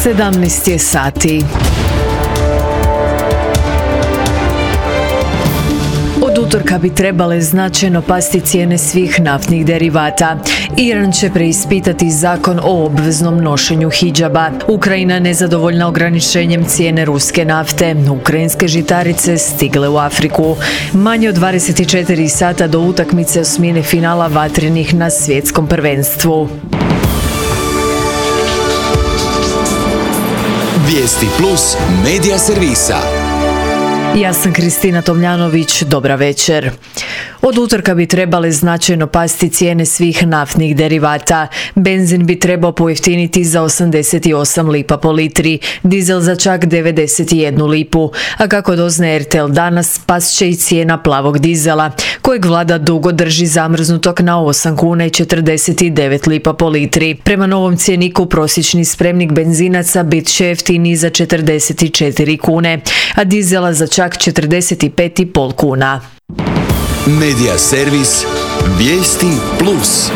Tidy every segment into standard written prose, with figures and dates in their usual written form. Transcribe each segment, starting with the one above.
17 je sati. Od utorka bi trebale značajno pasti cijene svih naftnih derivata. Iran će preispitati zakon o obveznom nošenju hidžaba. Ukrajina nezadovoljna ograničenjem cijene ruske nafte. Ukrajinske žitarice stigle u Afriku. Manje od 24 sata do utakmice osmine finala vatrenih na svjetskom prvenstvu. Vijesti plus medija servisa. Ja sam Kristina Tomljanović, dobra večer. Od utorka bi trebale značajno pasti cijene svih naftnih derivata. Benzin bi trebao pojeftiniti za 88 lipa po litri, dizel za čak 91 lipu, a kako doznaje RTL danas, past će i cijena plavog dizela, kojeg vlada dugo drži zamrznutog na 8 kuna i 49 lipa po litri. Prema novom cjeniku prosječni spremnik benzinaca bit će jeftiniji za 44 kune, a dizela za čak 45,5 kuna. Medija servis Vijesti plus.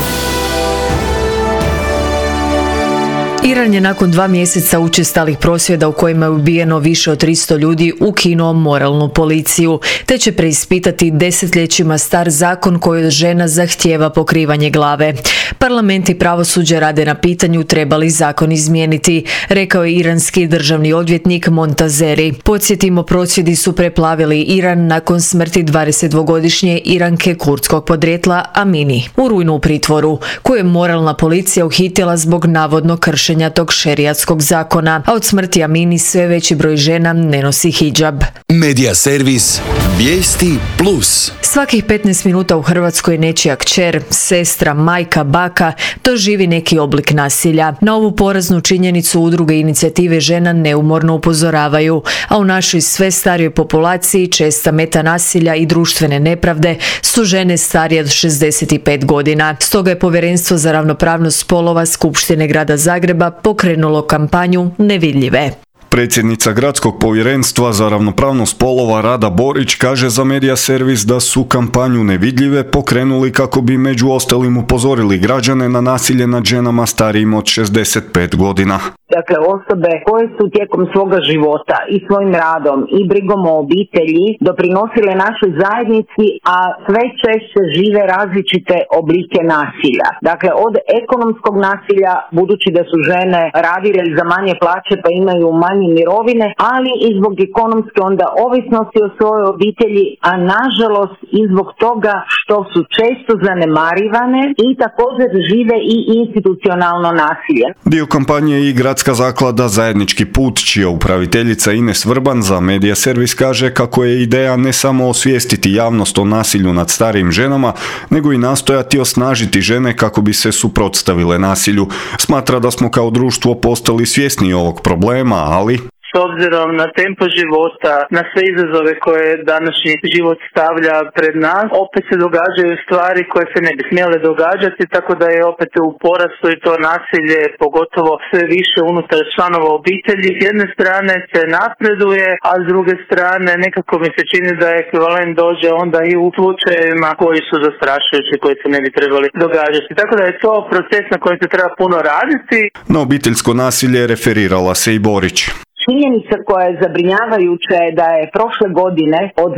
Iran je nakon 2 mjeseca učestalih prosvjeda u kojima je ubijeno više od 300 ljudi ukinuo moralnu policiju, te će preispitati desetljećima star zakon koji od žena zahtijeva pokrivanje glave. Parlament i pravosuđe rade na pitanju treba li zakon izmijeniti, rekao je iranski državni odvjetnik Montazeri. Podsjetimo, prosvjedi su preplavili Iran nakon smrti 22-godišnje Iranke kurdskog podrijetla Amini u rujnu u pritvoru, koju je moralna policija uhitila zbog navodno kršenja tog šerijatskog zakona, a od smrti Amini sve veći broj žena ne nosi hidžab. Medija servis Vijesti plus. Svakih 15 minuta u Hrvatskoj nečija kćer, sestra, majka, baka doživi neki oblik nasilja. Na ovu poraznu činjenicu udruge inicijative žena neumorno upozoravaju, a u našoj sve starijoj populaciji česta meta nasilja i društvene nepravde su žene starije od 65 godina. Stoga je Povjerenstvo za ravnopravnost spolova Skupštine Grada Zagreba pokrenulo kampanju Nevidljive. Predsjednica Gradskog povjerenstva za ravnopravnost spolova Rada Borić kaže za medija servis da su kampanju Nevidljive pokrenuli kako bi među ostalim upozorili građane na nasilje nad ženama starijim od 65 godina. Dakle, osobe koje su tijekom svoga života i svojim radom i brigom o obitelji doprinosile našoj zajednici, a sve češće žive različite oblike nasilja. Dakle, od ekonomskog nasilja, budući da su žene radile za manje plaće pa imaju manje mirovine, ali i zbog ekonomske onda ovisnosti o svojoj obitelji, a nažalost i zbog toga što su često zanemarivane i također žive i institucionalno nasilje. Dio kampanje i Gradska zaklada Zajednički put, čija upraviteljica Ines Vrban za medija servis kaže kako je ideja ne samo osvijestiti javnost o nasilju nad starijim ženama, nego i nastojati osnažiti žene kako bi se suprotstavile nasilju. Smatra da smo kao društvo postali svjesni ovog problema, ali s obzirom na tempo života, na sve izazove koje današnji život stavlja pred nas, opet se događaju stvari koje se ne bi smjele događati, tako da je opet u porastu i to nasilje, pogotovo sve više unutar članova obitelji. S jedne strane se napreduje, a s druge strane nekako mi se čini da je ekvivalent dođe onda i u slučajevima koji su zastrašujući, koji se ne bi trebali događati. Tako da je to proces na kojem se treba puno raditi. Na obiteljsko nasilje referirala se i Borić. Činjenica koja je zabrinjavajuća je da je prošle godine od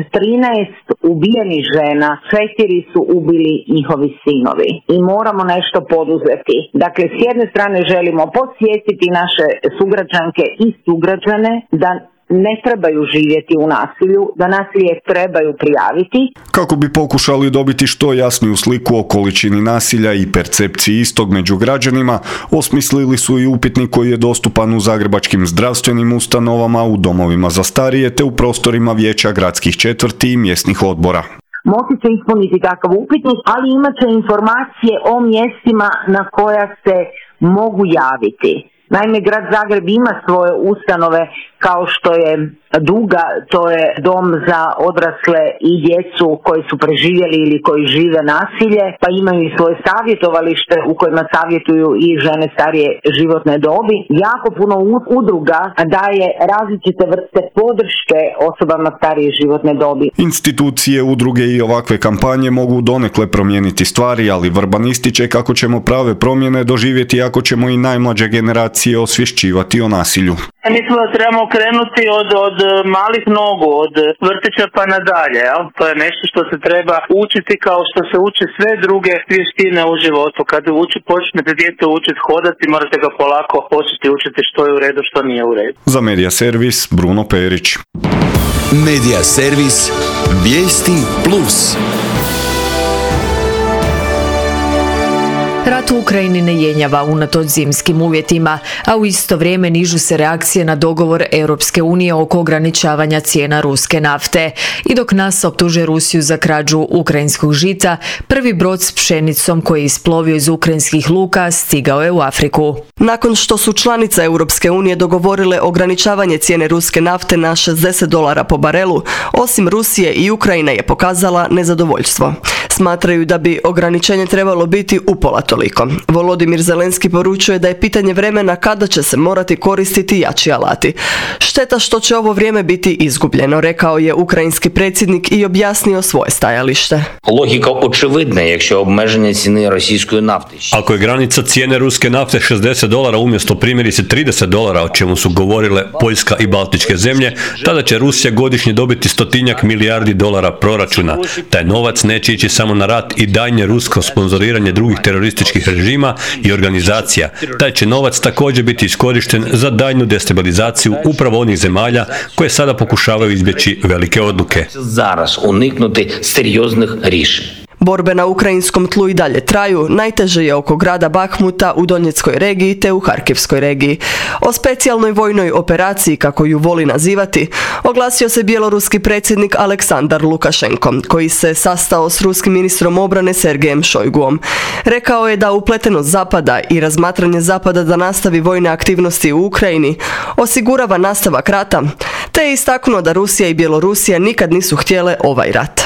13 ubijenih žena 4 su ubili njihovi sinovi i moramo nešto poduzeti. Dakle, s jedne strane želimo podsjetiti naše sugrađanke i sugrađane da ne trebaju živjeti u nasilju, da nasilje trebaju prijaviti. Kako bi pokušali dobiti što jasniju sliku o količini nasilja i percepciji istog među građanima, osmislili su i upitnik koji je dostupan u zagrebačkim zdravstvenim ustanovama, u domovima za starije te u prostorima vijeća gradskih četvrti i mjesnih odbora. Moći će ispuniti takav upitnik, ali imat će informacije o mjestima na koja se mogu javiti. Naime, Grad Zagreb ima svoje ustanove kao što je duga, to je dom za odrasle i djecu koji su preživjeli ili koji žive nasilje, pa imaju i svoje savjetovalište u kojima savjetuju i žene starije životne dobi. Jako puno udruga daje različite vrste podrške osobama starije životne dobi. Institucije, udruge i ovakve kampanje mogu donekle promijeniti stvari, ali Vrban ističe kako ćemo prave promjene doživjeti ako ćemo i najmlađe generacije osvješćivati o nasilju. Mislim da trebamo krenuti od malih nogu, od vrtića pa nadalje. To je nešto što se treba učiti kao što se uče sve druge vještine u životu. Kad počnete dijete učiti hodati, morate ga polako početi učiti što je u redu, što nije u redu. Za Medija Servis, Bruno Perić. Medija Servis, vijesti plus. Rat u Ukrajini ne jenjava unatoč zimskim uvjetima, a u isto vrijeme nižu se reakcije na dogovor Europske unije oko ograničavanja cijena ruske nafte. I dok nas optuže Rusiju za krađu ukrajinskog žita, prvi brod s pšenicom koji je isplovio iz ukrajinskih luka stigao je u Afriku. Nakon što su članice Europske unije dogovorile ograničavanje cijene ruske nafte na $60 po barelu, osim Rusije i Ukrajina je pokazala nezadovoljstvo. Smatraju da bi ograničenje trebalo biti upola toliko. Volodimir Zelenski poručuje da je pitanje vremena kada će se morati koristiti jači alati. Šteta što će ovo vrijeme biti izgubljeno, rekao je ukrajinski predsjednik i objasnio svoje stajalište. Logika očevidna, якщо обмеження ціни російської нафти. Ako je granica cijene ruske nafte $60 umjesto primjerice $30, o čemu su govorile Poljska i Baltičke zemlje, tada će Rusija godišnje dobiti $100 milijardi proračuna. Taj novac neće ići samo na rat i daljnje rusko sponzoriranje drugih terorističkih režima i organizacija. Taj će novac također biti iskorišten za daljnju destabilizaciju upravo onih zemalja koje sada pokušavaju izbjeći velike odluke. Зараз уникнути серйозних рішень. Borbe na ukrajinskom tlu i dalje traju, najteže je oko grada Bahmuta u Donjeckoj regiji te u Harkivskoj regiji. O specijalnoj vojnoj operaciji, kako ju voli nazivati, oglasio se bjeloruski predsjednik Aleksandar Lukašenko, koji se sastao s ruskim ministrom obrane Sergejem Šojguom. Rekao je da upletenost Zapada i razmatranje Zapada da nastavi vojne aktivnosti u Ukrajini osigurava nastavak rata, te je istaknuo da Rusija i Bjelorusija nikad nisu htjele ovaj rat.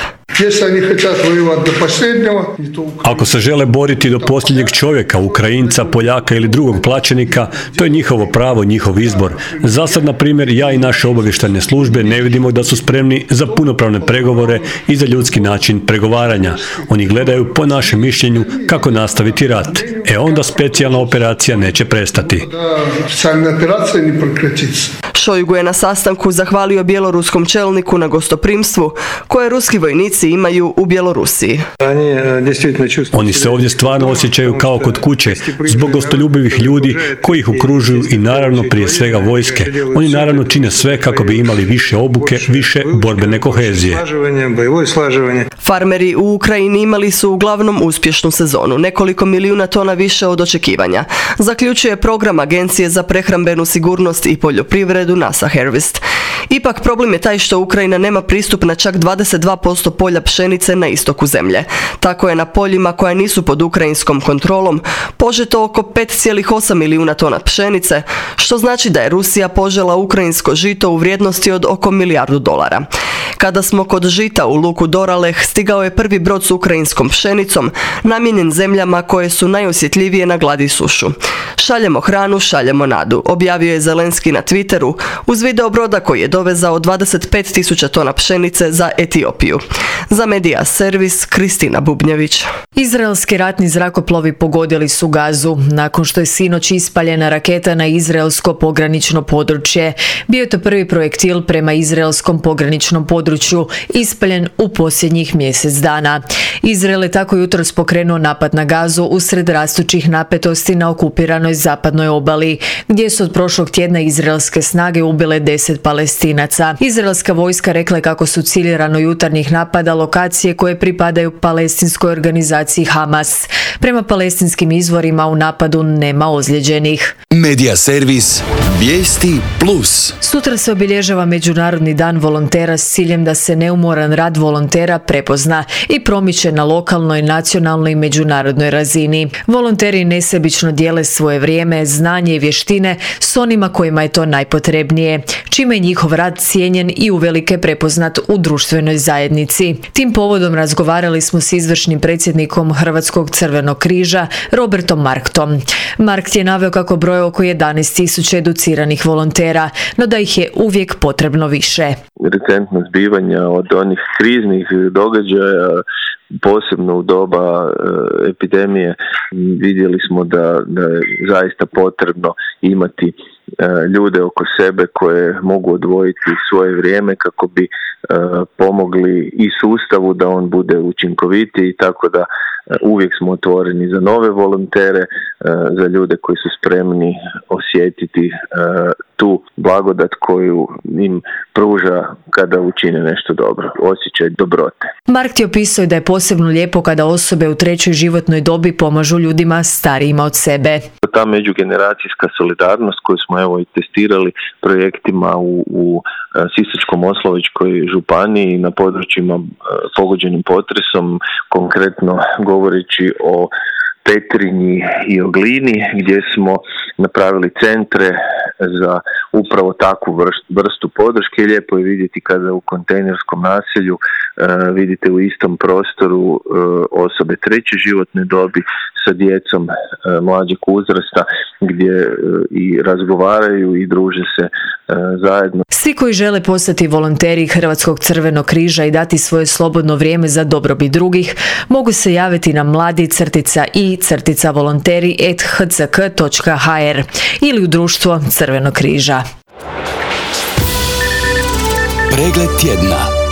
Ako se žele boriti do posljednjeg čovjeka, Ukrajinca, Poljaka ili drugog plaćenika, to je njihovo pravo, njihov izbor. Za sad, na primjer, ja i naše obavještajne službe ne vidimo da su spremni za punopravne pregovore i za ljudski način pregovaranja. Oni gledaju, po našem mišljenju, kako nastaviti rat. Onda specijalna operacija neće prestati. Šojgu je na sastanku zahvalio bjeloruskom čelniku na gostoprimstvu koje ruski vojnici imaju u Bjelorusiji. Oni se ovdje stvarno osjećaju kao kod kuće zbog gostoljubivih ljudi koji ih okružuju i naravno prije svega vojske. Oni naravno čine sve kako bi imali više obuke, više borbene kohezije. Farmeri u Ukrajini imali su uglavnom uspješnu sezonu, nekoliko milijuna tona više od očekivanja. Zaključuje program Agencije za prehrambenu sigurnost i poljoprivredu NASA Harvest. Ipak problem je taj što Ukrajina nema pristup na čak 22% polja pšenice na istoku zemlje. Tako je na poljima koja nisu pod ukrajinskom kontrolom požeto oko 5,8 milijuna tona pšenice, što znači da je Rusija požela ukrajinsko žito u vrijednosti od oko $1 milijardu. Kada smo kod žita u luku Doraleh, stigao je prvi brod s ukrajinskom pšenicom, namijenjen zemljama koje su najosjetljivije na glad i sušu. Šaljemo hranu, šaljemo nadu, objavio je Zelenski na Twitteru uz video broda koji je dovezao 25.000 tona pšenice za Etiopiju. Za Medija Servis, Kristina Bubnjević. Izraelski ratni zrakoplovi pogodili su Gazu nakon što je sinoć ispaljena raketa na izraelsko pogranično područje. Bio je to prvi projektil prema izraelskom pograničnom području, ispaljen u posljednjih mjesec dana. Izrael je tako jutros pokrenuo napad na Gazu usred rastućih napetosti na okupiranoj zapadnoj obali, gdje su od prošlog tjedna izraelske snage ubile 10 Palestinaca. Izraelska vojska rekla je kako su cilj ranojutarnjih napada napada lokacije koje pripadaju palestinskoj organizaciji Hamas. Prema palestinskim izvorima u napadu nema ozlijeđenih. Medija servis Vijesti Plus. Sutra se obilježava Međunarodni dan volontera s ciljem da se neumoran rad volontera prepozna i promiče na lokalnoj, nacionalnoj i međunarodnoj razini. Volonteri nesebično dijele svoje vrijeme, znanje i vještine s onima kojima je to najpotrebnije, čime je njihov rad cijenjen i uvelike prepoznat u društvenoj zajednici. Tim povodom razgovarali smo s izvršnim predsjednikom Hrvatskog crvenog križa Robertom Marktom. Markt je naveo kako broje oko 11.000 educiranih volontera, no da ih je uvijek potrebno više. Recentna zbivanja od onih kriznih događaja, posebno u doba epidemije, vidjeli smo da je zaista potrebno imati ljude oko sebe koje mogu odvojiti svoje vrijeme kako bi pomogli i sustavu da on bude učinkovitiji, tako da uvijek smo otvoreni za nove volontere, za ljude koji su spremni osjetiti tu blagodat koju im pruža kada učine nešto dobro, osjećaj dobrote. Mark je opisao da je posebno lijepo kada osobe u trećoj životnoj dobi pomažu ljudima starijima od sebe. Ta međugeneracijska solidarnost koju smo evo i testirali projektima u Sisačko-moslavačkoj županiji na područjima pogođenim potresom, konkretno govoreći o Petrinji i o Glini, gdje smo napravili centre za upravo takvu vrstu podrške. Lijepo je vidjeti kada u kontejnerskom naselju vidite u istom prostoru osobe treće životne dobi sa djecom mlađeg uzrasta gdje i razgovaraju i druže se zajedno. Svi koji žele postati volonteri Hrvatskog crvenog križa i dati svoje slobodno vrijeme za dobrobit drugih mogu se javiti na mladi-volonteri@hck.hr ili u društvo Crvenog križa. Pregled tjedna.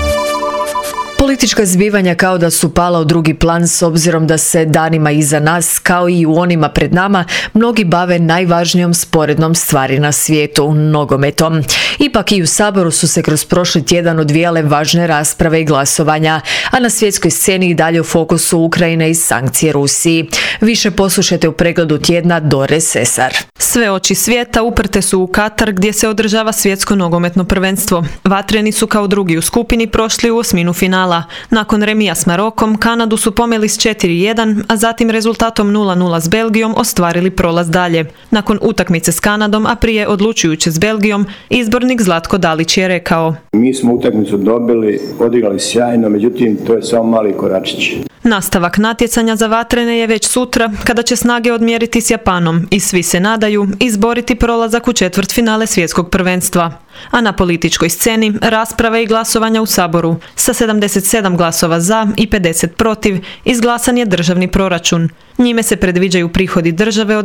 Politička zbivanja kao da su pala u drugi plan s obzirom da se danima iza nas, kao i u onima pred nama, mnogi bave najvažnijom sporednom stvari na svijetu, nogometom. Ipak i u Saboru su se kroz prošli tjedan odvijale važne rasprave i glasovanja, a na svjetskoj sceni i dalje u fokusu Ukrajine i sankcije Rusiji. Više poslušajte u pregledu tjedna Dore Sesar. Sve oči svijeta uprte su u Katar gdje se održava svjetsko nogometno prvenstvo. Vatreni su kao drugi u skupini prošli u osminu finala. Nakon remija s Marokom, Kanadu su pomeli s 4-1, a zatim rezultatom 0-0 s Belgijom ostvarili prolaz dalje. Nakon utakmice s Kanadom, a prije odlučujuće s Belgijom, izbornik Zlatko Dalić je rekao: Mi smo utakmicu dobili, odigrali sjajno, međutim to je samo mali koračić. Nastavak natjecanja za vatrene je već sutra, kada će snage odmjeriti s Japanom i svi se nadaju izboriti prolazak u četvrtfinale svjetskog prvenstva. A na političkoj sceni rasprave i glasovanja u Saboru. Sa 77 glasova za i 50 protiv izglasan je državni proračun. Njime se predviđaju prihodi države od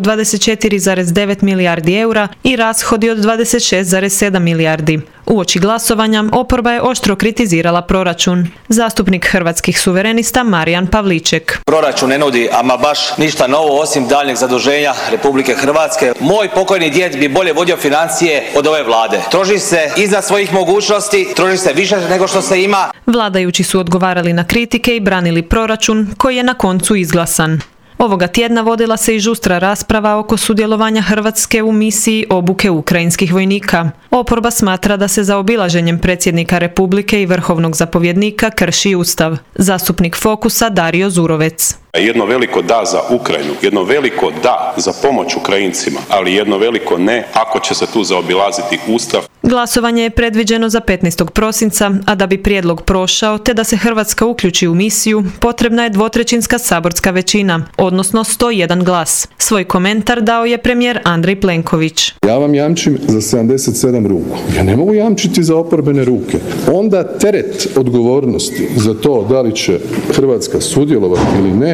24,9 milijardi eura i rashodi od 26,7 milijardi. Uoči glasovanja oporba je oštro kritizirala proračun. Zastupnik Hrvatskih suverenista Marijan Pavliček. Proračun ne nudi ama baš ništa novo osim daljnjeg zaduženja Republike Hrvatske. Moj pokojni djed bi bolje vodio financije od ove vlade. Troši se iznad svojih mogućnosti, troši se više nego što se ima. Vladajući su odgovarali na kritike i branili proračun koji je na koncu izglasan. Ovoga tjedna vodila se i žustra rasprava oko sudjelovanja Hrvatske u misiji obuke ukrajinskih vojnika. Oporba smatra da se zaobilaženjem predsjednika Republike i vrhovnog zapovjednika krši Ustav. Zastupnik Fokusa Dario Zurovec. Jedno veliko da za Ukrajinu, jedno veliko da za pomoć Ukrajincima, ali jedno veliko ne ako će se tu zaobilaziti Ustav. Glasovanje je predviđeno za 15. prosinca, a da bi prijedlog prošao te da se Hrvatska uključi u misiju, potrebna je dvotrećinska saborska većina, odnosno 101 glas. Svoj komentar dao je premijer Andrej Plenković. Ja vam jamčim za 77 ruku. Ja ne mogu jamčiti za oporbene ruke. Onda teret odgovornosti za to da li će Hrvatska sudjelovati ili ne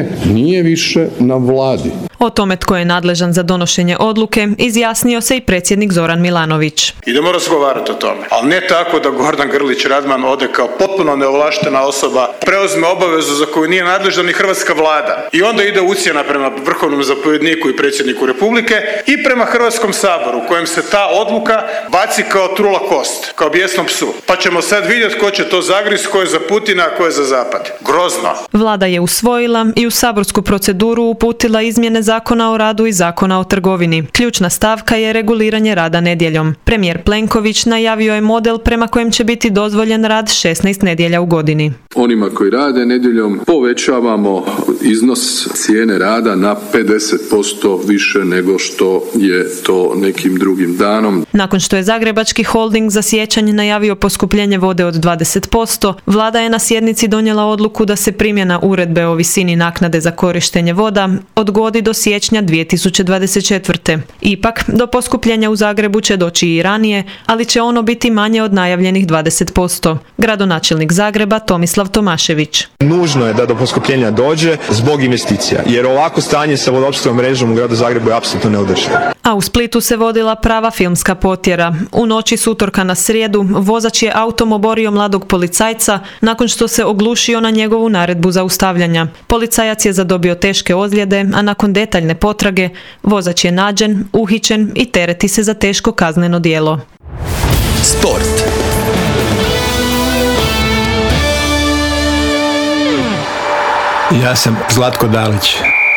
nije više na vladi. O tome tko je nadležan za donošenje odluke izjasnio se i predsjednik Zoran Milanović. Idemo razgovarati o tome, ali ne tako da Gordan Grlić Radman ode kao potpuno neovlaštena osoba, preuzme obavezu za koju nije nadležna ni hrvatska vlada i onda ide ucjena prema vrhovnom zapovjedniku i predsjedniku Republike i prema Hrvatskom saboru kojem se ta odluka baci kao trula kost, kao bijesnom psu. Pa ćemo sad vidjeti ko će to zagriz, ko je za Putina, a ko je za Zapad. Grozno. Vlada je usvojila i u saborsku proceduru uputila izmjene Zakona o radu i Zakona o trgovini. Ključna stavka je reguliranje rada nedjeljom. Premijer Plenković najavio je model prema kojem će biti dozvoljen rad 16 nedjelja u godini. Onima koji rade nedjeljom povećavamo iznos cijene rada na 50% više nego što je to nekim drugim danom. Nakon što je Zagrebački holding za siječanj najavio poskupljenje vode od 20%, vlada je na sjednici donijela odluku da se primjena uredbe o visini naknade za korištenje voda odgodi do siječnja 2024. Ipak, do poskupljenja u Zagrebu će doći i ranije, ali će ono biti manje od najavljenih 20%. Gradonačelnik Zagreba Tomislav Tomašević. Nužno je da do poskupljenja dođe zbog investicija, jer ovako stanje sa vodoopskrbnom mrežom u gradu Zagrebu je apsolutno neodrživo. A u Splitu se vodila prava filmska potjera. U noći s utorka na srijedu vozač je autom oborio mladog policajca nakon što se oglušio na njegovu naredbu zaustavljanja. Policajac je zadobio teške ozljede, a nakon detaljne potrage vozač je nađen, uhićen i tereti se za teško kazneno djelo. Sport. Ja sam Zlatko Dalić.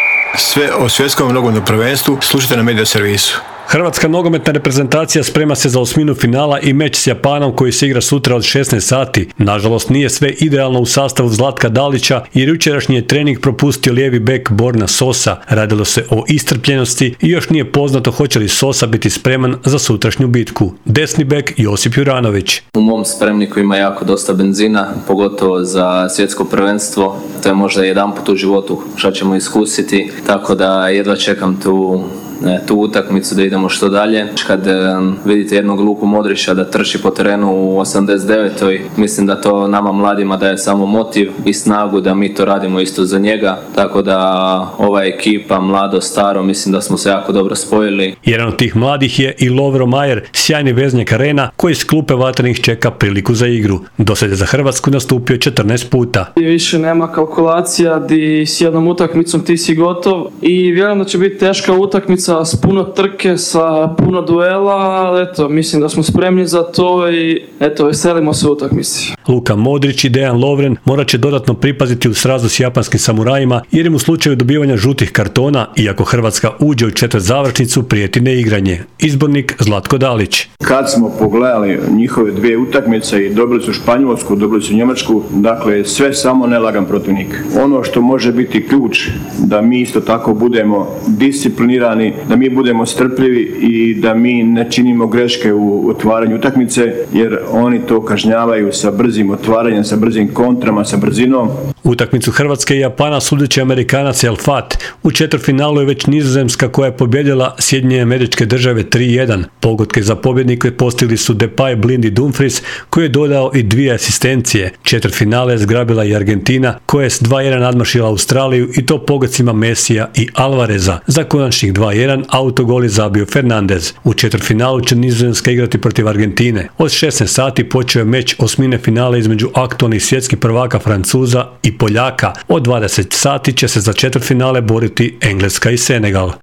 Sve o svjetskom nogometnom prvenstvu slušajte na Media Servisu. Hrvatska nogometna reprezentacija sprema se za osminu finala i meč s Japanom koji se igra sutra od 16 sati. Nažalost, nije sve idealno u sastavu Zlatka Dalića jer jučerašnji je trening propustio lijevi bek Borna Sosa. Radilo se o iscrpljenosti i još nije poznato hoće li Sosa biti spreman za sutrašnju bitku. Desni bek Josip Juranović. U mom spremniku ima jako dosta benzina, pogotovo za svjetsko prvenstvo. To je možda jedanput u životu što ćemo iskusiti, tako da jedva čekam tu utakmicu da idemo što dalje. Kad vidite jednog Luku Modrića da trči po terenu u 89. mislim da to nama mladima daje samo motiv i snagu da mi to radimo isto za njega. Tako da ova ekipa, mlado, staro, mislim da smo se jako dobro spojili. Jedan od tih mladih je i Lovro Majer, sjajni veznjak Arena koji s klupe Vatrenih čeka priliku za igru. Dosad je za Hrvatsku nastupio 14 puta. I više nema kalkulacija di s jednom utakmicom ti si gotov i vjerujem da će biti teška utakmica s puno trke, sa puno duela, ali eto, mislim da smo spremni za to i eto, veselimo se u utakmici. Luka Modrić i Dejan Lovren morat će dodatno pripaziti u srazu s japanskim samurajima jer im u slučaju dobivanja žutih kartona, iako Hrvatska uđe u četvrt završnicu, prijeti neigranje. Izbornik Zlatko Dalić. Kad smo pogledali njihove dvije utakmice i dobili su Španjolsku, dobili su Njemačku, dakle sve samo nelagan protivnik. Ono što može biti ključ da mi isto tako budemo disciplinirani, da mi budemo strpljivi i da mi ne činimo greške u otvaranju utakmice, jer oni to kažnjavaju sa brzim otvaranjem, sa brzim kontrama, sa brzinom. Utakmicu Hrvatske i Japana sudeći Amerikanac El Fat. U četvrtfinalu je već Nizozemska koja je pobjedila Sjedinjene Američke Države 3-1. Pogodke za pobjednike postigli su Depay, Blind i Dumfries koji je dodao i 2 asistencije. Četvrtfinale je zgrabila i Argentina koja je s 2-1 nadmašila Australiju i to pogodcima Messija i Alvareza. Za konačnih 2-1 autogol je zabio Fernandez. U četvrtfinalu će Nizozemska igrati protiv Argentine. Od 16 sati počeo je meč osmine finale između aktualnih svjetskih prvaka Francuza i Poljaka. Od 20 sati će se za četvrtfinale boriti Engleska i Senegal.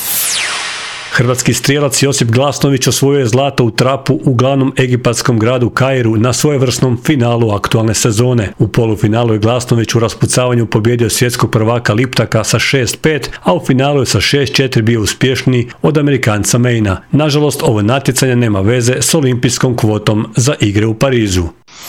Hrvatski strijelac Josip Glasnović osvojio je zlato u trapu u glavnom egipatskom gradu Kairu na svojevrsnom finalu aktualne sezone. U polufinalu je Glasnović u raspucavanju pobjedio svjetskog prvaka Liptaka sa 6-5, a u finalu je sa 6-4 bio uspješniji od Amerikanca Mayna. Nažalost, ovo natjecanje nema veze s olimpijskom kvotom za igre u Parizu.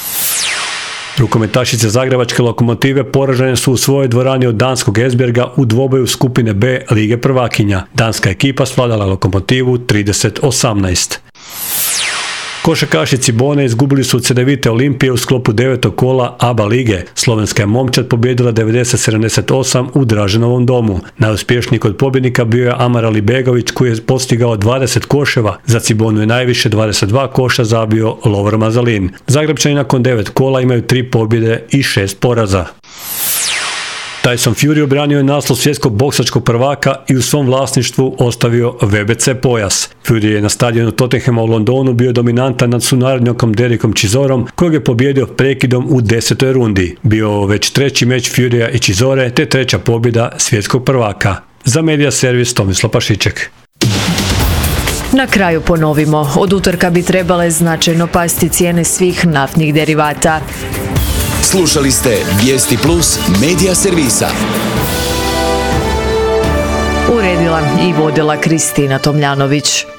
Rukometašice Zagrebačke Lokomotive poražene su u svojoj dvorani od danskog Esbjerga u dvoboju skupine B Lige prvakinja. Danska ekipa svladala Lokomotivu 30-18. Košarkaši Cibone izgubili su od Cedevite Olimpije u sklopu 9. kola ABA lige. Slovenska je momčad pobjedila 90-78 u Draženovom domu. Najuspješniji kod pobjednika bio je Amar Alibegović koji je postigao 20 koševa. Za Cibonu je najviše 22 koša zabio Lovro Mazalin. Zagrebčani nakon 9 kola imaju 3 pobjede i 6 poraza. Tyson Fury obranio je naslov svjetskog boksačkog prvaka i u svom vlasništvu ostavio WBC pojas. Fury je na stadionu Tottenhama u Londonu bio dominantan nad sunarodnjakom Derekom Chisorom, kojeg je pobijedio prekidom u 10. rundi. Bio već treći meč Furya i Chisore, te treća pobjeda svjetskog prvaka. Za Media Servis Tomislav Pašiček. Na kraju ponovimo, od utorka bi trebale značajno pasti cijene svih naftnih derivata. Slušali ste Vijesti Plus Media Servisa. Uredila i vodila Kristina Tomljanović.